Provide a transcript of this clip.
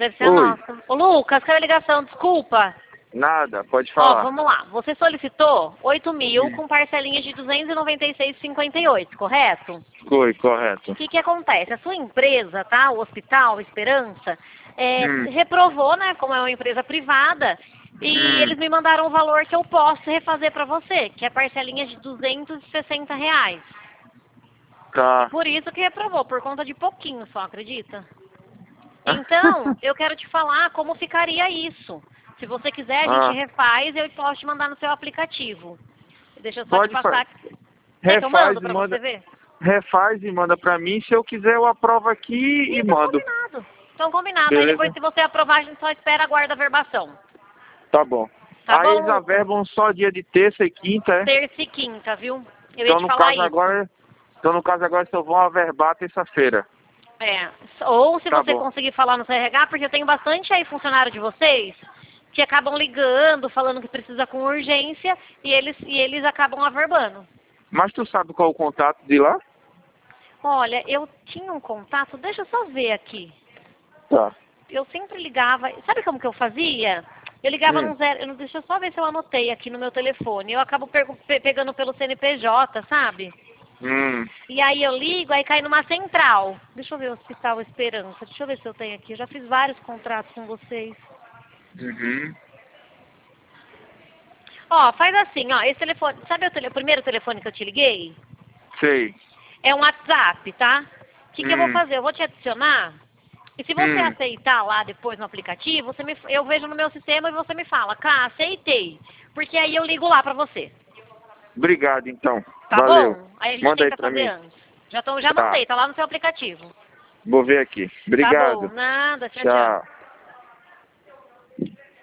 Deve ser a Oi. nossa. Ô, Lucas, caiu a ligação, desculpa. Nada, pode Ó, falar. vamos lá. Você solicitou 8.000 com parcelinhas de 296,58, correto? Foi, correto. O que acontece? A sua empresa, tá? O Hospital Esperança, Hum. reprovou, né? Como é uma empresa privada, e eles me mandaram o valor que eu posso refazer para você, que é parcelinha de R$ 260. Tá. Por isso que reprovou, por conta de pouquinho só, acredita? Então, eu quero te falar como ficaria isso. Se você quiser, a gente refaz e eu posso te mandar no seu aplicativo. Deixa eu só te Pode passar. Quer que eu refaz mando e pra manda. você ver? Refaz e manda pra mim. Se eu quiser, eu aprovo aqui e Então, mando. combinado. Então, combinado. Aí depois, Beleza? se você aprovar, a gente só espera, aguarda a verbação. Tá bom. Tá Aí bom, eles Lucas? averbam só dia de terça e quinta, é? Terça e quinta, viu? Eu ia Então te no falar caso isso. agora. Então no caso agora só vão averbar terça-feira. Ou se Tá você bom. conseguir falar no CRH, porque eu tenho bastante aí funcionário de vocês que acabam ligando, falando que precisa com urgência e eles acabam averbando. Mas tu sabe qual é o contato de lá? Olha, eu tinha um contato, deixa eu só ver aqui. Tá. Eu sempre ligava, sabe como que eu fazia? Eu ligava num zero, deixa eu só ver se eu anotei aqui no meu telefone. Eu acabo pegando pelo CNPJ, sabe? E aí eu ligo, aí cai numa central. Deixa eu ver o Hospital Esperança, deixa eu ver se eu tenho aqui. Eu já fiz vários contratos com vocês. Ó, faz assim, ó, esse telefone, sabe o primeiro telefone que eu te liguei? Sei. É um WhatsApp, tá? O que eu vou fazer? Eu vou te adicionar. E se você aceitar lá depois no aplicativo, eu vejo no meu sistema e você me fala, Cá, aceitei. Porque aí eu ligo lá pra você. Obrigado então. Tá Valeu. bom? Aí a gente Manda aí tenta pra fazer mim. antes. Já Tá. mandei, tá lá no seu aplicativo. Vou ver aqui. Tá bom, Obrigado. nada, tchau, tchau. Tchau.